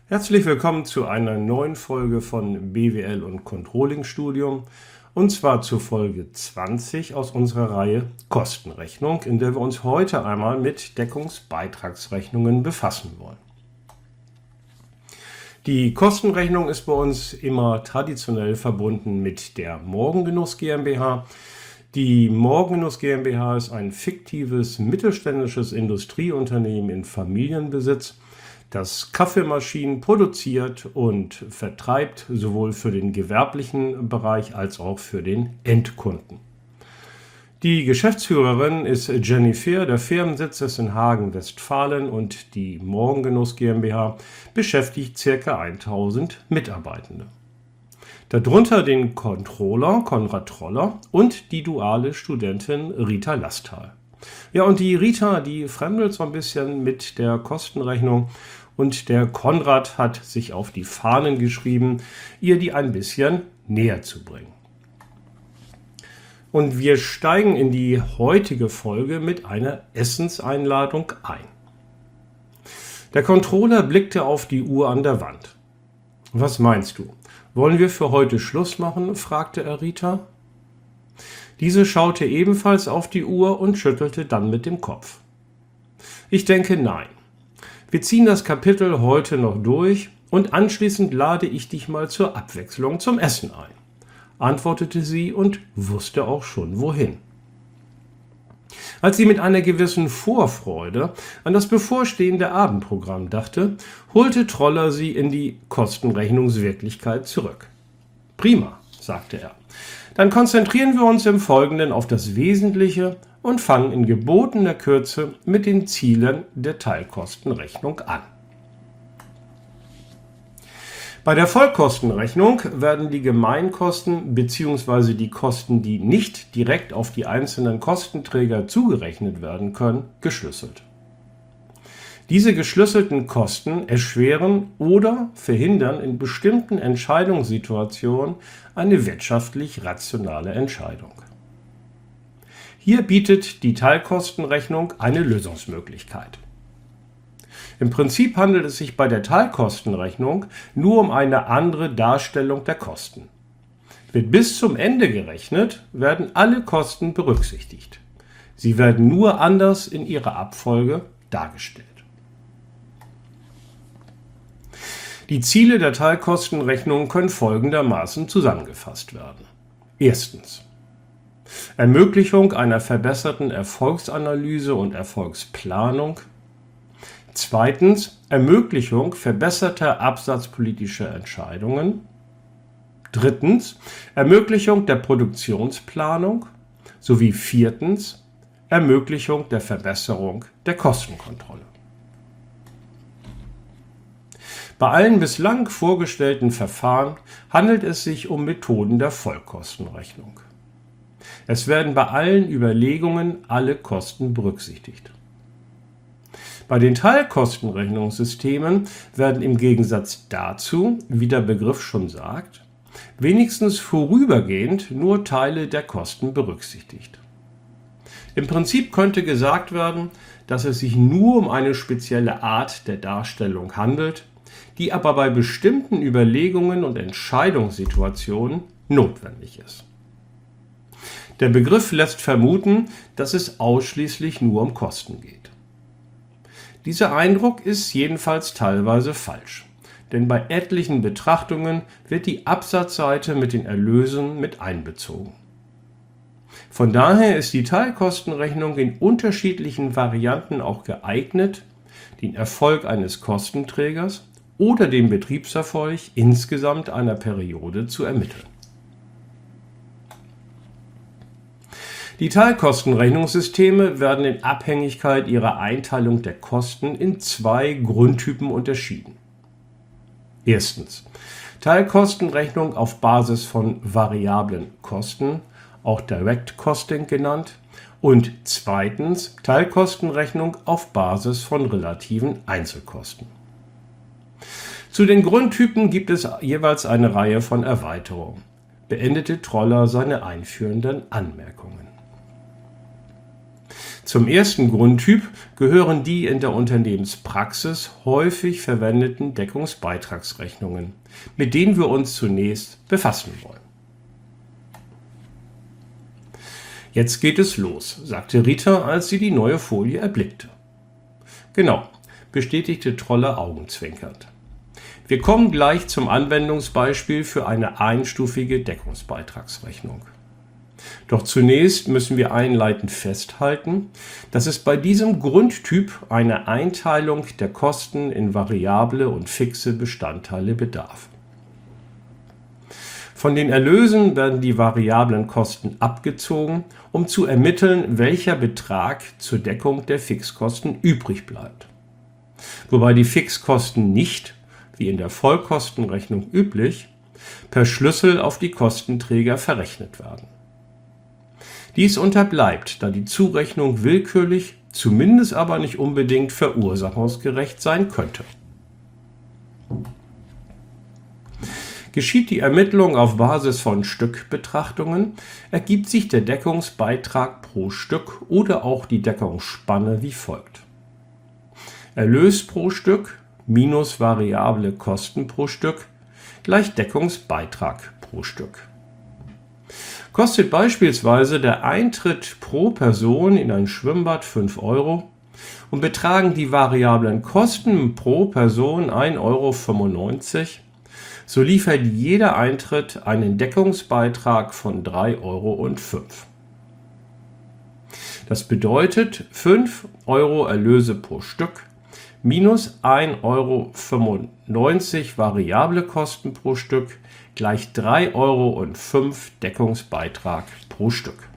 Herzlich willkommen zu einer neuen Folge von BWL und Controlling Studium, und zwar zur Folge 20 aus unserer Reihe Kostenrechnung, in der wir uns heute einmal mit Deckungsbeitragsrechnungen befassen wollen. Die Kostenrechnung ist bei uns immer traditionell verbunden mit der Morgengenuss GmbH. Die Morgengenuss GmbH ist ein fiktives mittelständisches Industrieunternehmen in Familienbesitz, das Kaffeemaschinen produziert und vertreibt, sowohl für den gewerblichen Bereich als auch für den Endkunden. Die Geschäftsführerin ist Jenny Fehr, der Firmensitz ist in Hagen, Westfalen, und die Morgengenuss GmbH beschäftigt ca. 1000 Mitarbeitende. Darunter den Controller Konrad Troller und die duale Studentin Rita Lastal. Ja, und die Rita, die fremdelt so ein bisschen mit der Kostenrechnung, und der Konrad hat sich auf die Fahnen geschrieben, ihr die ein bisschen näher zu bringen. Und wir steigen in die heutige Folge mit einer Essenseinladung ein. Der Controller blickte auf die Uhr an der Wand. Was meinst du? Wollen wir für heute Schluss machen? Fragte er Rita. Diese schaute ebenfalls auf die Uhr und schüttelte dann mit dem Kopf. Ich denke, nein. Wir ziehen das Kapitel heute noch durch und anschließend lade ich dich mal zur Abwechslung zum Essen ein, antwortete sie und wusste auch schon wohin. Als sie mit einer gewissen Vorfreude an das bevorstehende Abendprogramm dachte, holte Troller sie in die Kostenrechnungswirklichkeit zurück. Prima, sagte er. Dann konzentrieren wir uns im Folgenden auf das Wesentliche und fangen in gebotener Kürze mit den Zielen der Teilkostenrechnung an. Bei der Vollkostenrechnung werden die Gemeinkosten bzw. die Kosten, die nicht direkt auf die einzelnen Kostenträger zugerechnet werden können, geschlüsselt. Diese geschlüsselten Kosten erschweren oder verhindern in bestimmten Entscheidungssituationen eine wirtschaftlich rationale Entscheidung. Hier bietet die Teilkostenrechnung eine Lösungsmöglichkeit. Im Prinzip handelt es sich bei der Teilkostenrechnung nur um eine andere Darstellung der Kosten. Wird bis zum Ende gerechnet, werden alle Kosten berücksichtigt. Sie werden nur anders in ihrer Abfolge dargestellt. Die Ziele der Teilkostenrechnung können folgendermaßen zusammengefasst werden. Erstens: Ermöglichung einer verbesserten Erfolgsanalyse und Erfolgsplanung. Zweitens: Ermöglichung verbesserter absatzpolitischer Entscheidungen. Drittens: Ermöglichung der Produktionsplanung. Sowie viertens: Ermöglichung der Verbesserung der Kostenkontrolle. Bei allen bislang vorgestellten Verfahren handelt es sich um Methoden der Vollkostenrechnung. Es werden bei allen Überlegungen alle Kosten berücksichtigt. Bei den Teilkostenrechnungssystemen werden im Gegensatz dazu, wie der Begriff schon sagt, wenigstens vorübergehend nur Teile der Kosten berücksichtigt. Im Prinzip könnte gesagt werden, dass es sich nur um eine spezielle Art der Darstellung handelt, die aber bei bestimmten Überlegungen und Entscheidungssituationen notwendig ist. Der Begriff lässt vermuten, dass es ausschließlich nur um Kosten geht. Dieser Eindruck ist jedenfalls teilweise falsch, denn bei etlichen Betrachtungen wird die Absatzseite mit den Erlösen mit einbezogen. Von daher ist die Teilkostenrechnung in unterschiedlichen Varianten auch geeignet, den Erfolg eines Kostenträgers oder den Betriebserfolg insgesamt einer Periode zu ermitteln. Die Teilkostenrechnungssysteme werden in Abhängigkeit ihrer Einteilung der Kosten in zwei Grundtypen unterschieden. Erstens: Teilkostenrechnung auf Basis von variablen Kosten, auch Direct Costing genannt, und zweitens Teilkostenrechnung auf Basis von relativen Einzelkosten. Zu den Grundtypen gibt es jeweils eine Reihe von Erweiterungen, beendete Troller seine einführenden Anmerkungen. Zum ersten Grundtyp gehören die in der Unternehmenspraxis häufig verwendeten Deckungsbeitragsrechnungen, mit denen wir uns zunächst befassen wollen. Jetzt geht es los, sagte Rita, als sie die neue Folie erblickte. Genau, bestätigte Trolle augenzwinkernd. Wir kommen gleich zum Anwendungsbeispiel für eine einstufige Deckungsbeitragsrechnung. Doch zunächst müssen wir einleitend festhalten, dass es bei diesem Grundtyp einer Einteilung der Kosten in variable und fixe Bestandteile bedarf. Von den Erlösen werden die variablen Kosten abgezogen, um zu ermitteln, welcher Betrag zur Deckung der Fixkosten übrig bleibt. Wobei die Fixkosten nicht, wie in der Vollkostenrechnung üblich, per Schlüssel auf die Kostenträger verrechnet werden. Dies unterbleibt, da die Zurechnung willkürlich, zumindest aber nicht unbedingt verursachungsgerecht sein könnte. Geschieht die Ermittlung auf Basis von Stückbetrachtungen, ergibt sich der Deckungsbeitrag pro Stück oder auch die Deckungsspanne wie folgt: Erlös pro Stück minus variable Kosten pro Stück gleich Deckungsbeitrag pro Stück. Kostet beispielsweise der Eintritt pro Person in ein Schwimmbad 5 € und betragen die variablen Kosten pro Person 1,95 €, so liefert jeder Eintritt einen Deckungsbeitrag von 3,05 €. Das bedeutet 5 € Erlöse pro Stück minus 1,95 € variable Kosten pro Stück gleich 3,05 € Deckungsbeitrag pro Stück.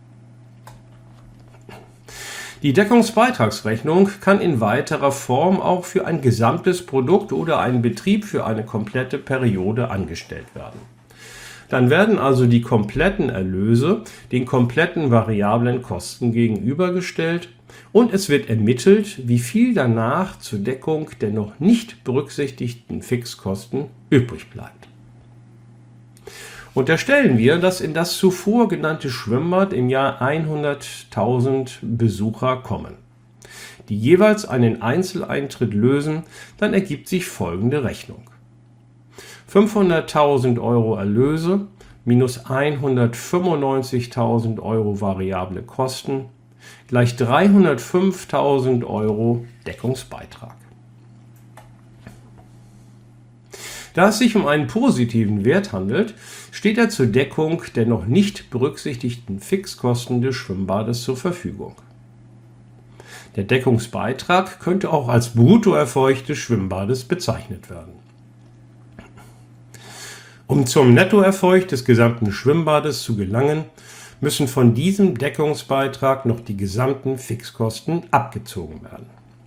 Die Deckungsbeitragsrechnung kann in weiterer Form auch für ein gesamtes Produkt oder einen Betrieb für eine komplette Periode angestellt werden. Dann werden also die kompletten Erlöse den kompletten variablen Kosten gegenübergestellt und es wird ermittelt, wie viel danach zur Deckung der noch nicht berücksichtigten Fixkosten übrig bleibt. Unterstellen wir, dass in das zuvor genannte Schwimmbad im Jahr 100.000 Besucher kommen, die jeweils einen Einzeleintritt lösen, dann ergibt sich folgende Rechnung: 500.000 € Erlöse minus 195.000 € variable Kosten gleich 305.000 € Deckungsbeitrag. Da es sich um einen positiven Wert handelt, steht er zur Deckung der noch nicht berücksichtigten Fixkosten des Schwimmbades zur Verfügung. Der Deckungsbeitrag könnte auch als Bruttoerfolg des Schwimmbades bezeichnet werden. Um zum Nettoerfolg des gesamten Schwimmbades zu gelangen, müssen von diesem Deckungsbeitrag noch die gesamten Fixkosten abgezogen werden.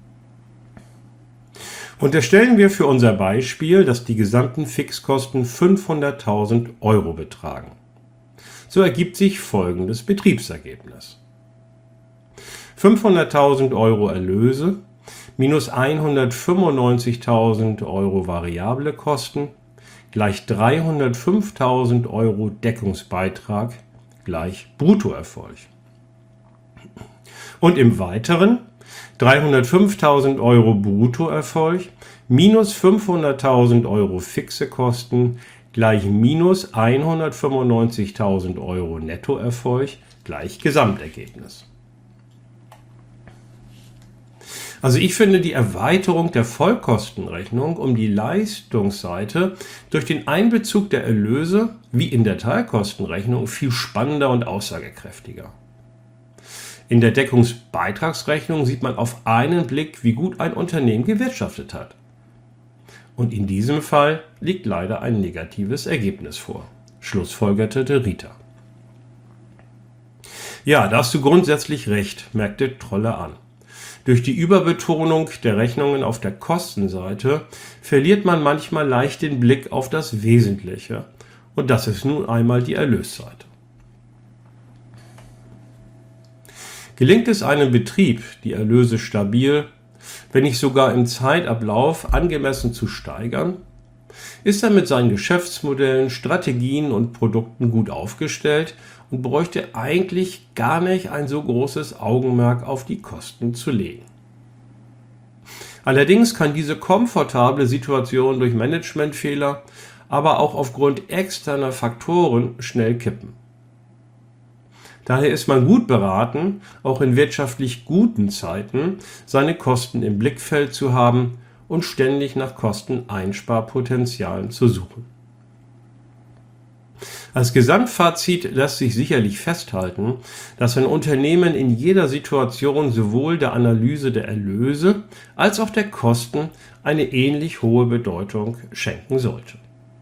Unterstellen wir für unser Beispiel, dass die gesamten Fixkosten 500.000 € betragen. So ergibt sich folgendes Betriebsergebnis: 500.000 € Erlöse minus 195.000 € variable Kosten gleich 305.000 € Deckungsbeitrag gleich Bruttoerfolg. Und im Weiteren 305.000 € Bruttoerfolg minus 500.000 € fixe Kosten gleich minus 195.000 € Nettoerfolg gleich Gesamtergebnis. Also ich finde die Erweiterung der Vollkostenrechnung um die Leistungsseite durch den Einbezug der Erlöse wie in der Teilkostenrechnung viel spannender und aussagekräftiger. In der Deckungsbeitragsrechnung sieht man auf einen Blick, wie gut ein Unternehmen gewirtschaftet hat. Und in diesem Fall liegt leider ein negatives Ergebnis vor, schlussfolgerte Rita. Ja, da hast du grundsätzlich recht, merkte Trolle an. Durch die Überbetonung der Rechnungen auf der Kostenseite verliert man manchmal leicht den Blick auf das Wesentliche. Und das ist nun einmal die Erlösseite. Gelingt es einem Betrieb, die Erlöse stabil, wenn nicht sogar im Zeitablauf angemessen zu steigern, ist er mit seinen Geschäftsmodellen, Strategien und Produkten gut aufgestellt und bräuchte eigentlich gar nicht ein so großes Augenmerk auf die Kosten zu legen. Allerdings kann diese komfortable Situation durch Managementfehler, aber auch aufgrund externer Faktoren schnell kippen. Daher ist man gut beraten, auch in wirtschaftlich guten Zeiten seine Kosten im Blickfeld zu haben und ständig nach Kosteneinsparpotenzialen zu suchen. Als Gesamtfazit lässt sich sicherlich festhalten, dass ein Unternehmen in jeder Situation sowohl der Analyse der Erlöse als auch der Kosten eine ähnlich hohe Bedeutung schenken sollte.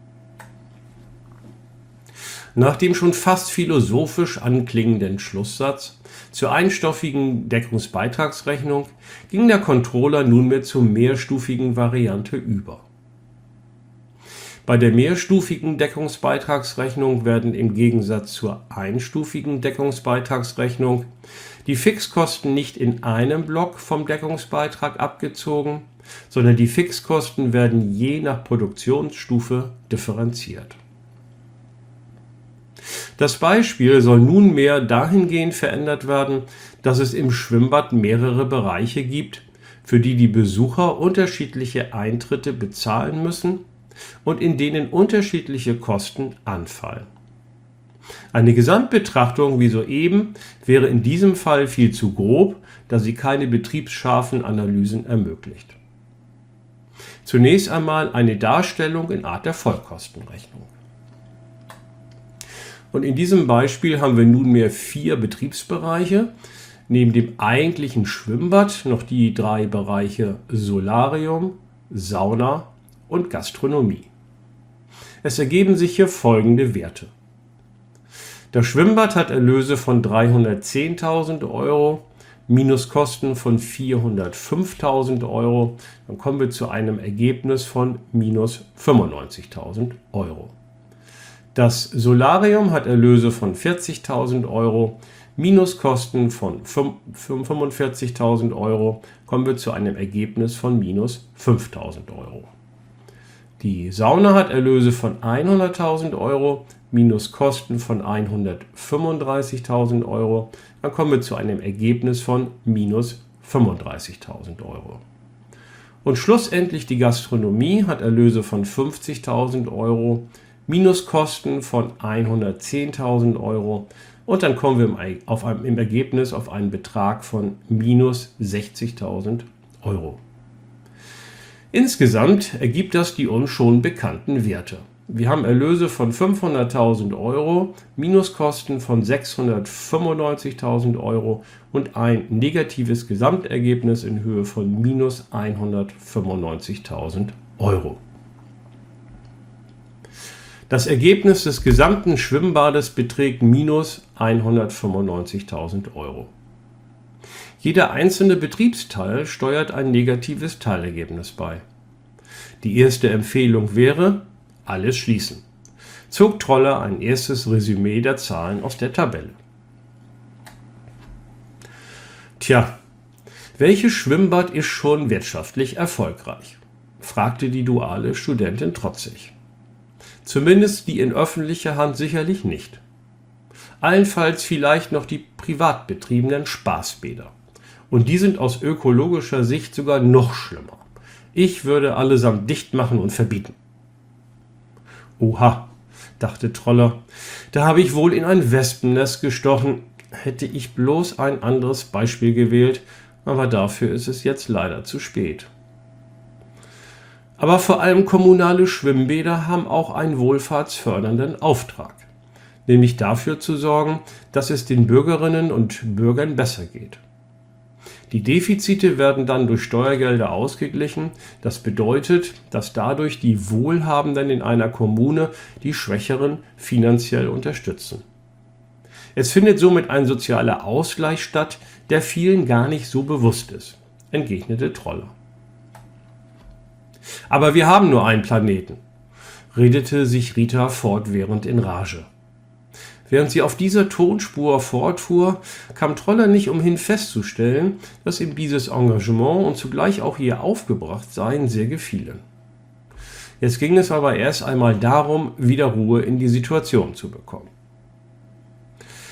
Nach dem schon fast philosophisch anklingenden Schlusssatz zur einstufigen Deckungsbeitragsrechnung ging der Controller nunmehr zur mehrstufigen Variante über. Bei der mehrstufigen Deckungsbeitragsrechnung werden im Gegensatz zur einstufigen Deckungsbeitragsrechnung die Fixkosten nicht in einem Block vom Deckungsbeitrag abgezogen, sondern die Fixkosten werden je nach Produktionsstufe differenziert. Das Beispiel soll nunmehr dahingehend verändert werden, dass es im Schwimmbad mehrere Bereiche gibt, für die die Besucher unterschiedliche Eintritte bezahlen müssen und in denen unterschiedliche Kosten anfallen. Eine Gesamtbetrachtung wie soeben wäre in diesem Fall viel zu grob, da sie keine betriebsscharfen Analysen ermöglicht. Zunächst einmal eine Darstellung in Art der Vollkostenrechnung. Und in diesem Beispiel haben wir nunmehr 4 Betriebsbereiche, neben dem eigentlichen Schwimmbad noch die 3 Bereiche Solarium, Sauna und Gastronomie. Es ergeben sich hier folgende Werte. Das Schwimmbad hat Erlöse von 310.000 Euro, minus Kosten von 405.000 Euro, dann kommen wir zu einem Ergebnis von minus 95.000 Euro. Das Solarium hat Erlöse von 40.000 Euro, minus Kosten von 45.000 Euro, kommen wir zu einem Ergebnis von minus 5.000 Euro. Die Sauna hat Erlöse von 100.000 Euro, minus Kosten von 135.000 Euro, dann kommen wir zu einem Ergebnis von minus 35.000 Euro. Und schlussendlich die Gastronomie hat Erlöse von 50.000 Euro, minus Kosten von 110.000 Euro und dann kommen wir im Ergebnis auf einen Betrag von minus 60.000 Euro. Insgesamt ergibt das die uns schon bekannten Werte. Wir haben Erlöse von 500.000 Euro, Minuskosten von 695.000 Euro und ein negatives Gesamtergebnis in Höhe von minus 195.000 Euro. Das Ergebnis des gesamten Schwimmbades beträgt minus 195.000 Euro. Jeder einzelne Betriebsteil steuert ein negatives Teilergebnis bei. Die erste Empfehlung wäre, alles schließen. Zog Troller ein erstes Resümee der Zahlen aus der Tabelle. Tja, welches Schwimmbad ist schon wirtschaftlich erfolgreich? Fragte die duale Studentin trotzig. Zumindest die in öffentlicher Hand sicherlich nicht. Allenfalls vielleicht noch die privat betriebenen Spaßbäder. Und die sind aus ökologischer Sicht sogar noch schlimmer. Ich würde allesamt dicht machen und verbieten. Oha, dachte Troller, da habe ich wohl in ein Wespennest gestochen. Hätte ich bloß ein anderes Beispiel gewählt, aber dafür ist es jetzt leider zu spät. Aber vor allem kommunale Schwimmbäder haben auch einen wohlfahrtsfördernden Auftrag, nämlich dafür zu sorgen, dass es den Bürgerinnen und Bürgern besser geht. Die Defizite werden dann durch Steuergelder ausgeglichen. Das bedeutet, dass dadurch die Wohlhabenden in einer Kommune die Schwächeren finanziell unterstützen. Es findet somit ein sozialer Ausgleich statt, der vielen gar nicht so bewusst ist, entgegnete Troller. Aber wir haben nur einen Planeten, redete sich Rita fortwährend in Rage. Während sie auf dieser Tonspur fortfuhr, kam Troller nicht umhin festzustellen, dass ihm dieses Engagement und zugleich auch ihr Aufgebrachtsein sehr gefielen. Jetzt ging es aber erst einmal darum, wieder Ruhe in die Situation zu bekommen.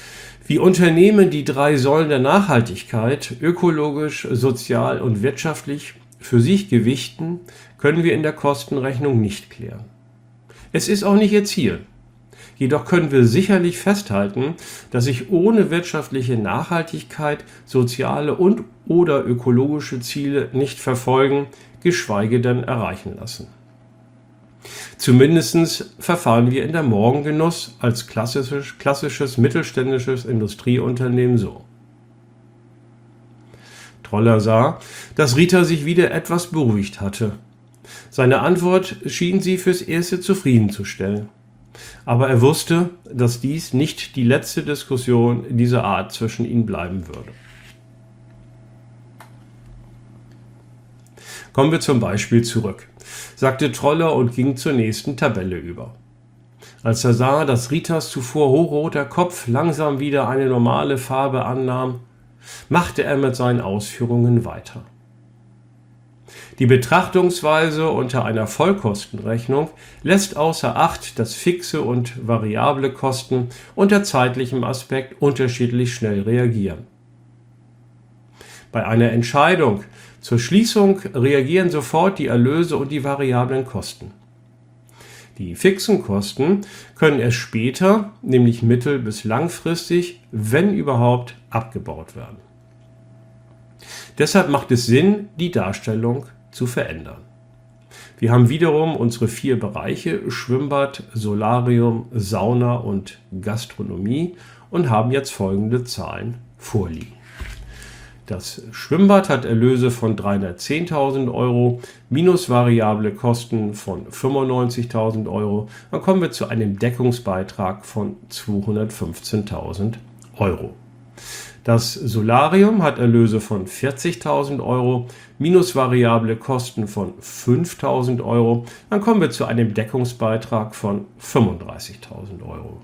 Wie Unternehmen die 3 Säulen der Nachhaltigkeit ökologisch, sozial und wirtschaftlich für sich gewichten, können wir in der Kostenrechnung nicht klären. Es ist auch nicht ihr Ziel. Jedoch können wir sicherlich festhalten, dass sich ohne wirtschaftliche Nachhaltigkeit soziale und/oder ökologische Ziele nicht verfolgen, geschweige denn erreichen lassen. Zumindest verfahren wir in der Morgengenuss als klassisches mittelständisches Industrieunternehmen so. Troller sah, dass Rita sich wieder etwas beruhigt hatte. Seine Antwort schien sie fürs Erste zufriedenzustellen. Aber er wusste, dass dies nicht die letzte Diskussion dieser Art zwischen ihnen bleiben würde. Kommen wir zum Beispiel zurück, sagte Troller und ging zur nächsten Tabelle über. Als er sah, dass Ritas zuvor hochroter Kopf langsam wieder eine normale Farbe annahm, machte er mit seinen Ausführungen weiter. Die Betrachtungsweise unter einer Vollkostenrechnung lässt außer Acht, dass fixe und variable Kosten unter zeitlichem Aspekt unterschiedlich schnell reagieren. Bei einer Entscheidung zur Schließung reagieren sofort die Erlöse und die variablen Kosten. Die fixen Kosten können erst später, nämlich mittel- bis langfristig, wenn überhaupt, abgebaut werden. Deshalb macht es Sinn, die Darstellung zu verändern. Wir haben wiederum unsere 4 Bereiche Schwimmbad, Solarium, Sauna und Gastronomie und haben jetzt folgende Zahlen vorliegen. Das Schwimmbad hat Erlöse von 310.000 Euro minus variable Kosten von 95.000 Euro. Dann kommen wir zu einem Deckungsbeitrag von 215.000 Euro. Das Solarium hat Erlöse von 40.000 Euro minus variable Kosten von 5.000 Euro. Dann kommen wir zu einem Deckungsbeitrag von 35.000 Euro.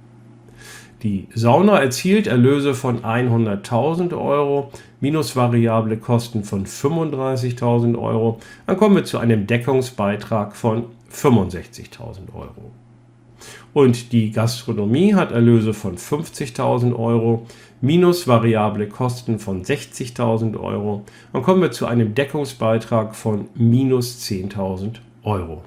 Die Sauna erzielt Erlöse von 100.000 Euro minus variable Kosten von 35.000 Euro. Dann kommen wir zu einem Deckungsbeitrag von 65.000 Euro. Und die Gastronomie hat Erlöse von 50.000 Euro minus variable Kosten von 60.000 Euro. Dann kommen wir zu einem Deckungsbeitrag von minus 10.000 Euro.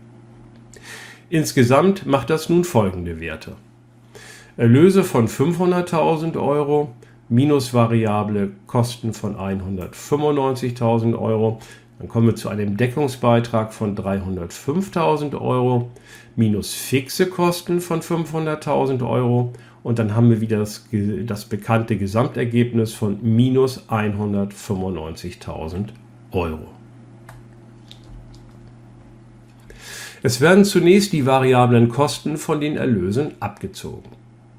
Insgesamt macht das nun folgende Werte. Erlöse von 500.000 Euro minus variable Kosten von 195.000 Euro. Dann kommen wir zu einem Deckungsbeitrag von 305.000 Euro minus fixe Kosten von 500.000 Euro. Und dann haben wir wieder das bekannte Gesamtergebnis von minus 195.000 Euro. Es werden zunächst die variablen Kosten von den Erlösen abgezogen.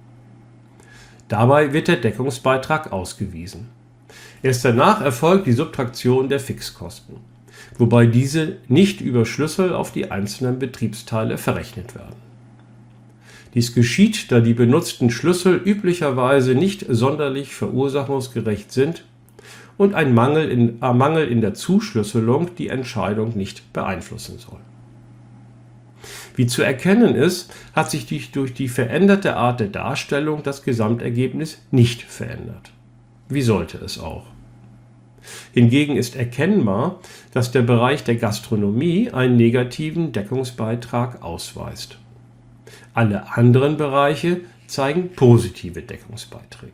Dabei wird der Deckungsbeitrag ausgewiesen. Erst danach erfolgt die Subtraktion der Fixkosten, wobei diese nicht über Schlüssel auf die einzelnen Betriebsteile verrechnet werden. Dies geschieht, da die benutzten Schlüssel üblicherweise nicht sonderlich verursachungsgerecht sind und ein Mangel in der Zuschlüsselung die Entscheidung nicht beeinflussen soll. Wie zu erkennen ist, hat sich durch die veränderte Art der Darstellung das Gesamtergebnis nicht verändert. Wie sollte es auch? Hingegen ist erkennbar, dass der Bereich der Gastronomie einen negativen Deckungsbeitrag ausweist. Alle anderen Bereiche zeigen positive Deckungsbeiträge.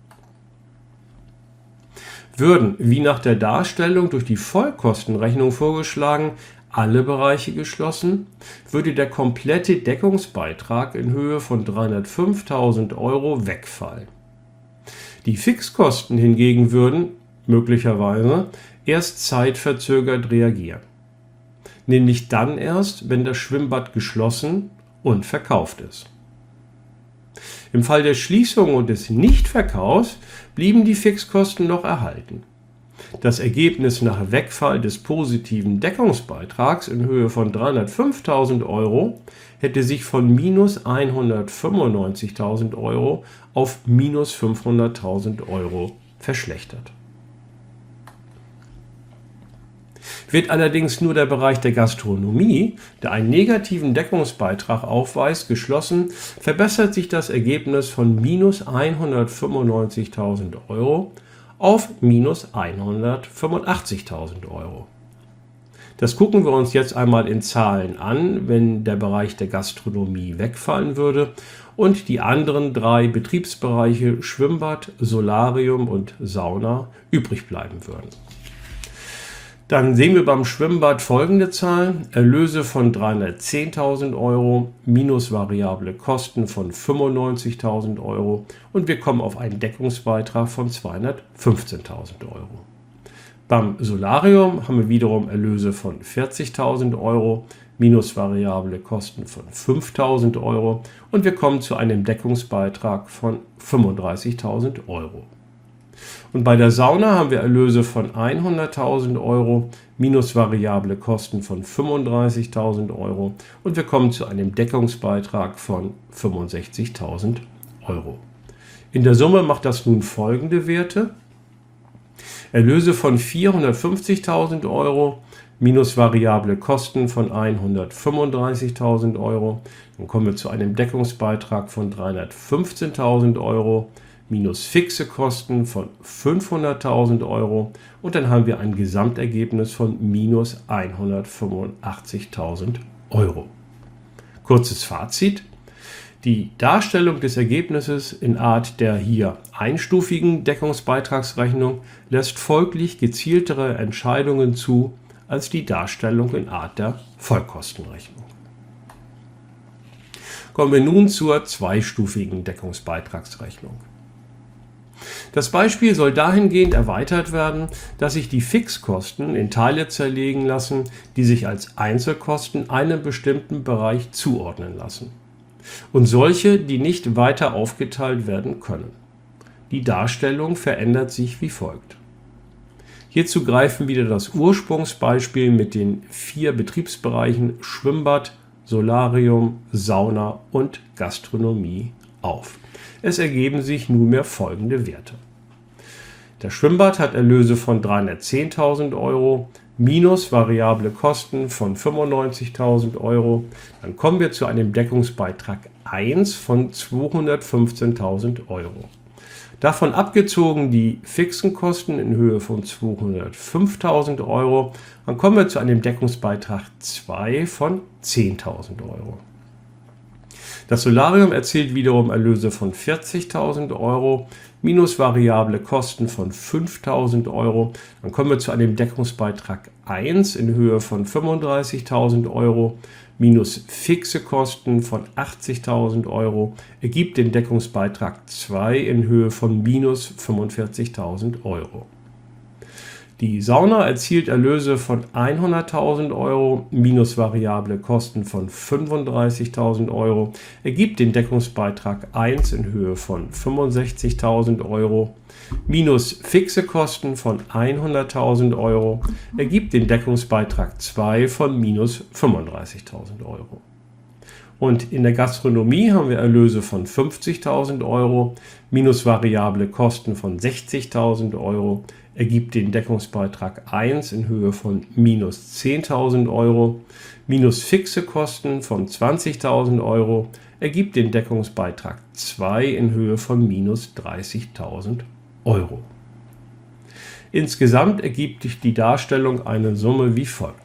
Würden, wie nach der Darstellung durch die Vollkostenrechnung vorgeschlagen, alle Bereiche geschlossen, würde der komplette Deckungsbeitrag in Höhe von 305.000 Euro wegfallen. Die Fixkosten hingegen würden, möglicherweise, erst zeitverzögert reagieren. Nämlich dann erst, wenn das Schwimmbad geschlossen und verkauft ist. Im Fall der Schließung und des Nichtverkaufs blieben die Fixkosten noch erhalten. Das Ergebnis nach Wegfall des positiven Deckungsbeitrags in Höhe von 305.000 Euro hätte sich von minus 195.000 Euro auf minus 500.000 Euro verschlechtert. Wird allerdings nur der Bereich der Gastronomie, der einen negativen Deckungsbeitrag aufweist, geschlossen, verbessert sich das Ergebnis von minus 195.000 Euro auf minus 185.000 Euro. Das gucken wir uns jetzt einmal in Zahlen an, wenn der Bereich der Gastronomie wegfallen würde und die anderen drei Betriebsbereiche Schwimmbad, Solarium und Sauna übrig bleiben würden. Dann sehen wir beim Schwimmbad folgende Zahlen: Erlöse von 310.000 Euro minus variable Kosten von 95.000 Euro und wir kommen auf einen Deckungsbeitrag von 215.000 Euro. Beim Solarium haben wir wiederum Erlöse von 40.000 Euro minus variable Kosten von 5.000 Euro und wir kommen zu einem Deckungsbeitrag von 35.000 Euro. Und bei der Sauna haben wir Erlöse von 100.000 Euro minus variable Kosten von 35.000 Euro und wir kommen zu einem Deckungsbeitrag von 65.000 Euro. In der Summe macht das nun folgende Werte: Erlöse von 450.000 Euro minus variable Kosten von 135.000 Euro. Dann kommen wir zu einem Deckungsbeitrag von 315.000 Euro minus fixe Kosten von 500.000 Euro und dann haben wir ein Gesamtergebnis von minus 185.000 Euro. Kurzes Fazit: Die Darstellung des Ergebnisses in Art der hier einstufigen Deckungsbeitragsrechnung lässt folglich gezieltere Entscheidungen zu als die Darstellung in Art der Vollkostenrechnung. Kommen wir nun zur zweistufigen Deckungsbeitragsrechnung. Das Beispiel soll dahingehend erweitert werden, dass sich die Fixkosten in Teile zerlegen lassen, die sich als Einzelkosten einem bestimmten Bereich zuordnen lassen, und solche, die nicht weiter aufgeteilt werden können. Die Darstellung verändert sich wie folgt. Hierzu greifen wieder das Ursprungsbeispiel mit den 4 Betriebsbereichen Schwimmbad, Solarium, Sauna und Gastronomie auf. Es ergeben sich nunmehr folgende Werte. Das Schwimmbad hat Erlöse von 310.000 Euro minus variable Kosten von 95.000 Euro. Dann kommen wir zu einem Deckungsbeitrag 1 von 215.000 Euro. Davon abgezogen die fixen Kosten in Höhe von 205.000 Euro. Dann kommen wir zu einem Deckungsbeitrag 2 von 10.000 Euro. Das Solarium erzielt wiederum Erlöse von 40.000 Euro minus variable Kosten von 5.000 Euro. Dann kommen wir zu einem Deckungsbeitrag 1 in Höhe von 35.000 Euro minus fixe Kosten von 80.000 Euro ergibt den Deckungsbeitrag 2 in Höhe von minus 45.000 Euro. Die Sauna erzielt Erlöse von 100.000 Euro minus variable Kosten von 35.000 Euro, ergibt den Deckungsbeitrag 1 in Höhe von 65.000 Euro, minus fixe Kosten von 100.000 Euro, ergibt den Deckungsbeitrag 2 von minus 35.000 Euro. Und in der Gastronomie haben wir Erlöse von 50.000 Euro minus variable Kosten von 60.000 Euro, ergibt den Deckungsbeitrag 1 in Höhe von minus 10.000 Euro, minus fixe Kosten von 20.000 Euro, ergibt den Deckungsbeitrag 2 in Höhe von minus 30.000 Euro. Insgesamt ergibt die Darstellung eine Summe wie folgt.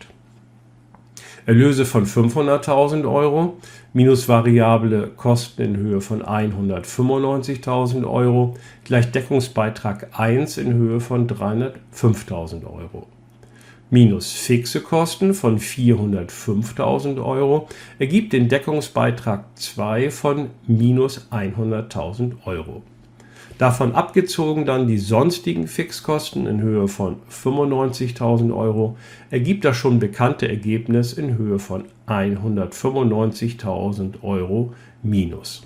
Erlöse von 500.000 Euro minus variable Kosten in Höhe von 195.000 Euro gleich Deckungsbeitrag 1 in Höhe von 305.000 Euro. Minus fixe Kosten von 405.000 Euro ergibt den Deckungsbeitrag 2 von minus 100.000 Euro. Davon abgezogen dann die sonstigen Fixkosten in Höhe von 95.000 Euro, ergibt das schon bekannte Ergebnis in Höhe von 195.000 Euro minus.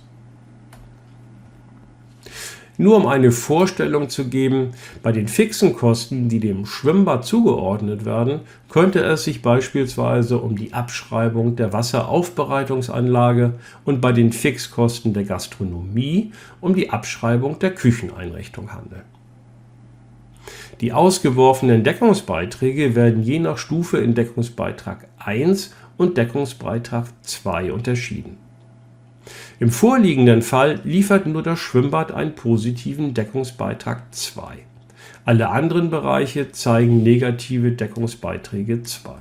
Nur um eine Vorstellung zu geben, bei den fixen Kosten, die dem Schwimmbad zugeordnet werden, könnte es sich beispielsweise um die Abschreibung der Wasseraufbereitungsanlage und bei den Fixkosten der Gastronomie um die Abschreibung der Kücheneinrichtung handeln. Die ausgeworfenen Deckungsbeiträge werden je nach Stufe in Deckungsbeitrag 1 und Deckungsbeitrag 2 unterschieden. Im vorliegenden Fall liefert nur das Schwimmbad einen positiven Deckungsbeitrag 2. Alle anderen Bereiche zeigen negative Deckungsbeiträge 2.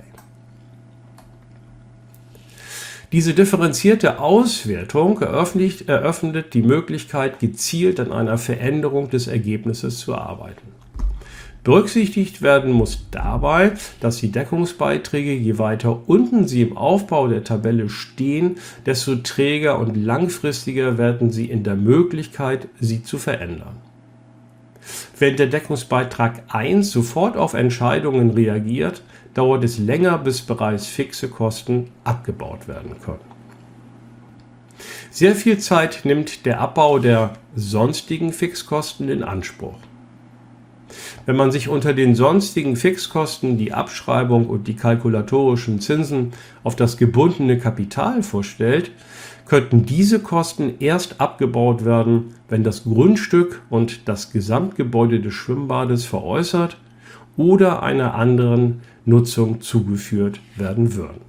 Diese differenzierte Auswertung eröffnet die Möglichkeit, gezielt an einer Veränderung des Ergebnisses zu arbeiten. Berücksichtigt werden muss dabei, dass die Deckungsbeiträge, je weiter unten sie im Aufbau der Tabelle stehen, desto träger und langfristiger werden sie in der Möglichkeit, sie zu verändern. Während der Deckungsbeitrag 1 sofort auf Entscheidungen reagiert, dauert es länger, bis bereits fixe Kosten abgebaut werden können. Sehr viel Zeit nimmt der Abbau der sonstigen Fixkosten in Anspruch. Wenn man sich unter den sonstigen Fixkosten die Abschreibung und die kalkulatorischen Zinsen auf das gebundene Kapital vorstellt, könnten diese Kosten erst abgebaut werden, wenn das Grundstück und das Gesamtgebäude des Schwimmbades veräußert oder einer anderen Nutzung zugeführt werden würden.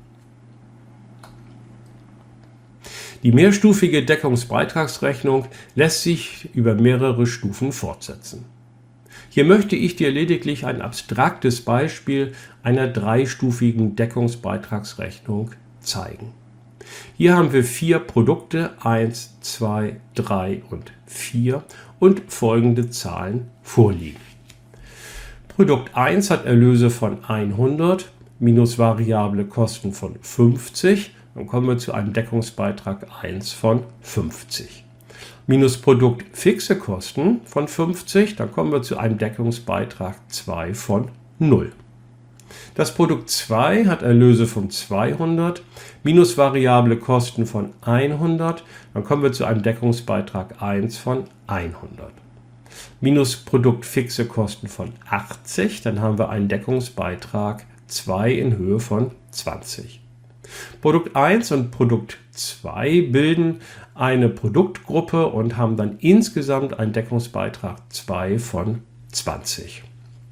Die mehrstufige Deckungsbeitragsrechnung lässt sich über mehrere Stufen fortsetzen. Hier möchte ich dir lediglich ein abstraktes Beispiel einer dreistufigen Deckungsbeitragsrechnung zeigen. Hier haben wir 4 Produkte, 1, 2, 3 und 4 und folgende Zahlen vorliegen. Produkt 1 hat Erlöse von 100 minus variable Kosten von 50, dann kommen wir zu einem Deckungsbeitrag 1 von 50. Minus Produkt fixe Kosten von 50, dann kommen wir zu einem Deckungsbeitrag 2 von 0. Das Produkt 2 hat Erlöse von 200 minus variable Kosten von 100, dann kommen wir zu einem Deckungsbeitrag 1 von 100. Minus Produkt fixe Kosten von 80, dann haben wir einen Deckungsbeitrag 2 in Höhe von 20. Produkt 1 und Produkt 2 bilden eine Produktgruppe und haben dann insgesamt einen Deckungsbeitrag 2 von 20.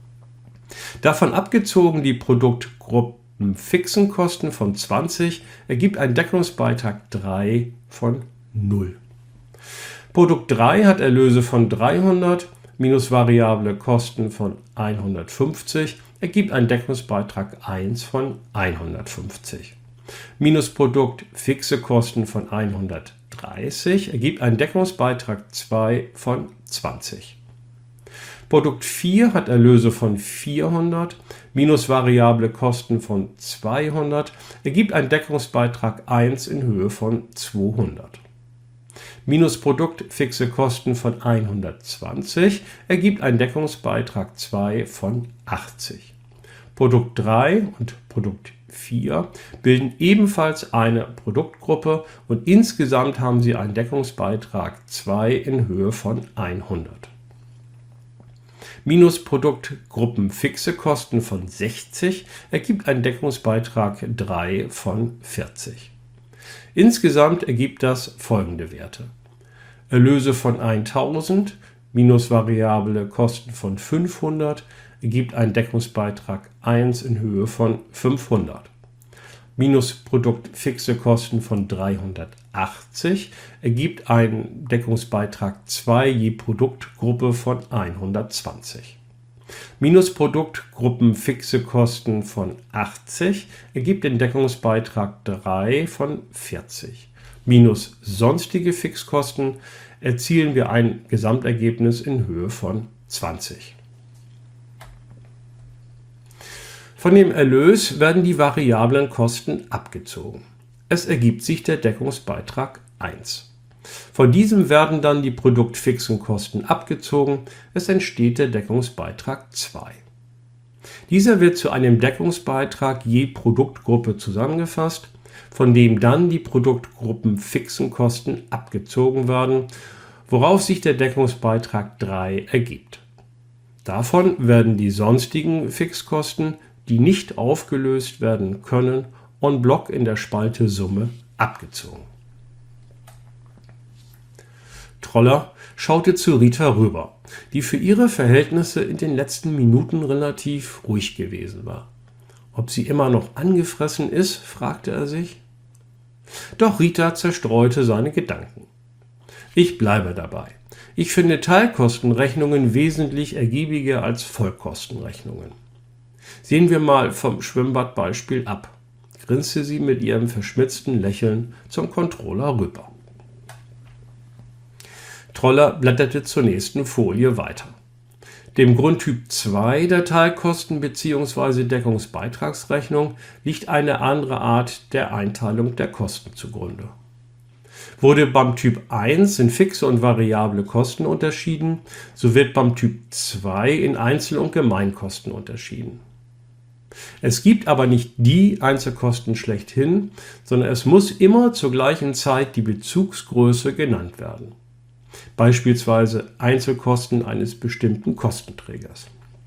Davon abgezogen die Produktgruppen fixen Kosten von 20 ergibt ein Deckungsbeitrag 3 von 0. Produkt 3 hat Erlöse von 300 minus variable Kosten von 150 ergibt ein Deckungsbeitrag 1 von 150. Minus Produkt fixe Kosten von 130 ergibt einen Deckungsbeitrag 2 von 20. Produkt 4 hat Erlöse von 400 minus variable Kosten von 200 ergibt einen Deckungsbeitrag 1 in Höhe von 200. Minus Produkt fixe Kosten von 120 ergibt einen Deckungsbeitrag 2 von 80. Produkt 3 und Produkt 4 bilden ebenfalls eine Produktgruppe und insgesamt haben sie einen Deckungsbeitrag 2 in Höhe von 100. Minus Produktgruppen fixe Kosten von 60 ergibt einen Deckungsbeitrag 3 von 40. Insgesamt ergibt das folgende Werte. Erlöse von 1000 minus variable Kosten von 500 ergibt einen Deckungsbeitrag 1 in Höhe von 500. Minus Produkt fixe Kosten von 380 ergibt einen Deckungsbeitrag 2 je Produktgruppe von 120. Minus Produktgruppen fixe Kosten von 80 ergibt den Deckungsbeitrag 3 von 40. Minus sonstige Fixkosten erzielen wir ein Gesamtergebnis in Höhe von 20. Von dem Erlös werden die variablen Kosten abgezogen. Es ergibt sich der Deckungsbeitrag 1. Von diesem werden dann die produktfixen Kosten abgezogen. Es entsteht der Deckungsbeitrag 2. Dieser wird zu einem Deckungsbeitrag je Produktgruppe zusammengefasst, von dem dann die Produktgruppen fixen Kosten abgezogen werden, worauf sich der Deckungsbeitrag 3 ergibt. Davon werden die sonstigen Fixkosten, die nicht aufgelöst werden können, en bloc in der Spalte Summe abgezogen. Troller schaute zu Rita rüber, die für ihre Verhältnisse in den letzten Minuten relativ ruhig gewesen war. Ob sie immer noch angefressen ist, fragte er sich. Doch Rita zerstreute seine Gedanken. Ich bleibe dabei. Ich finde Teilkostenrechnungen wesentlich ergiebiger als Vollkostenrechnungen. Sehen wir mal vom Schwimmbadbeispiel ab, grinste sie mit ihrem verschmitzten Lächeln zum Controller rüber. Troller blätterte zur nächsten Folie weiter. Dem Grundtyp 2 der Teilkosten- bzw. Deckungsbeitragsrechnung liegt eine andere Art der Einteilung der Kosten zugrunde. Wurde beim Typ 1 in fixe und variable Kosten unterschieden, so wird beim Typ 2 in Einzel- und Gemeinkosten unterschieden. Es gibt aber nicht die Einzelkosten schlechthin, sondern es muss immer zur gleichen Zeit die Bezugsgröße genannt werden. Beispielsweise Einzelkosten eines bestimmten Kostenträgers.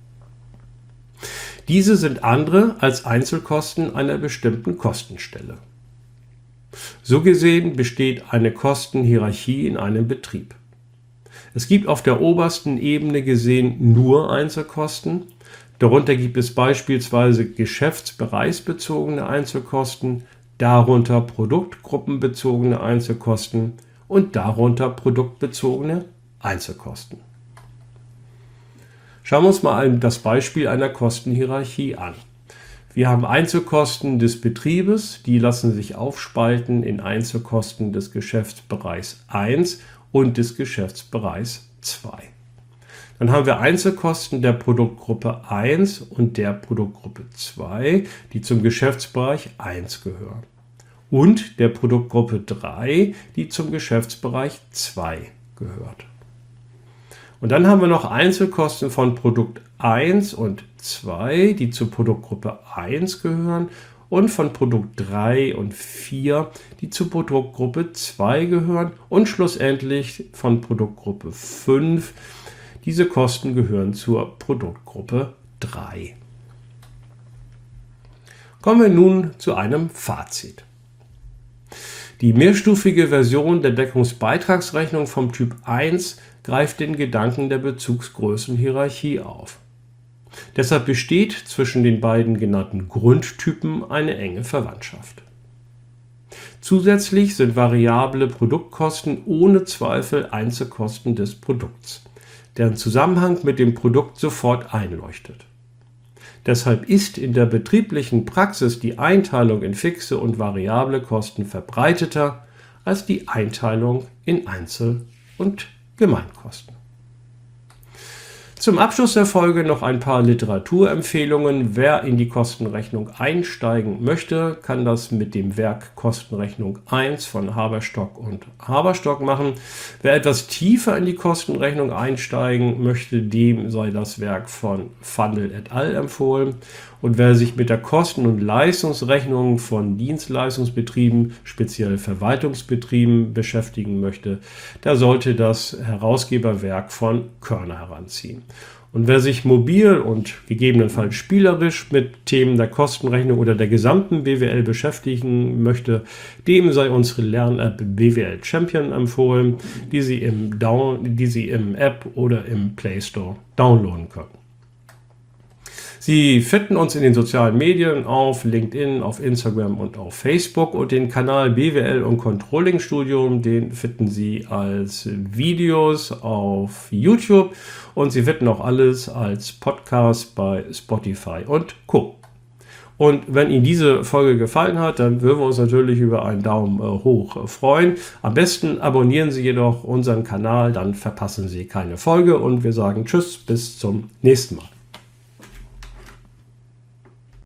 Diese sind andere als Einzelkosten einer bestimmten Kostenstelle. So gesehen besteht eine Kostenhierarchie in einem Betrieb. Es gibt auf der obersten Ebene gesehen nur Einzelkosten. Darunter gibt es beispielsweise geschäftsbereichsbezogene Einzelkosten, darunter produktgruppenbezogene Einzelkosten und darunter produktbezogene Einzelkosten. Schauen wir uns mal das Beispiel einer Kostenhierarchie an. Wir haben Einzelkosten des Betriebes, die lassen sich aufspalten in Einzelkosten des Geschäftsbereichs 1 und des Geschäftsbereichs 2. Dann haben wir Einzelkosten der Produktgruppe 1 und der Produktgruppe 2, die zum Geschäftsbereich 1 gehören. Und der Produktgruppe 3, die zum Geschäftsbereich 2 gehört. Und dann haben wir noch Einzelkosten von Produkt 1 und 2, die zur Produktgruppe 1 gehören, und von Produkt 3 und 4, die zur Produktgruppe 2 gehören, und schlussendlich von Produktgruppe 5. Diese Kosten gehören zur Produktgruppe 3. Kommen wir nun zu einem Fazit. Die mehrstufige Version der Deckungsbeitragsrechnung vom Typ 1 greift den Gedanken der Bezugsgrößenhierarchie auf. Deshalb besteht zwischen den beiden genannten Grundtypen eine enge Verwandtschaft. Zusätzlich sind variable Produktkosten ohne Zweifel Einzelkosten des Produkts, deren Zusammenhang mit dem Produkt sofort einleuchtet. Deshalb ist in der betrieblichen Praxis die Einteilung in fixe und variable Kosten verbreiteter als die Einteilung in Einzel- und Gemeinkosten. Zum Abschluss der Folge noch ein paar Literaturempfehlungen. Wer in die Kostenrechnung einsteigen möchte, kann das mit dem Werk Kostenrechnung 1 von Haberstock und Haberstock machen. Wer etwas tiefer in die Kostenrechnung einsteigen möchte, dem sei das Werk von Vandel et al. Empfohlen. Und wer sich mit der Kosten- und Leistungsrechnung von Dienstleistungsbetrieben, speziell Verwaltungsbetrieben, beschäftigen möchte, der sollte das Herausgeberwerk von Körner heranziehen. Und wer sich mobil und gegebenenfalls spielerisch mit Themen der Kostenrechnung oder der gesamten BWL beschäftigen möchte, dem sei unsere Lern-App BWL Champion empfohlen, die Sie im App oder im Play Store downloaden können. Sie finden uns in den sozialen Medien auf LinkedIn, auf Instagram und auf Facebook, und den Kanal BWL und Controlling Studium, den finden Sie als Videos auf YouTube, und Sie finden auch alles als Podcast bei Spotify und Co. Und wenn Ihnen diese Folge gefallen hat, dann würden wir uns natürlich über einen Daumen hoch freuen. Am besten abonnieren Sie jedoch unseren Kanal, dann verpassen Sie keine Folge, und wir sagen Tschüss, bis zum nächsten Mal.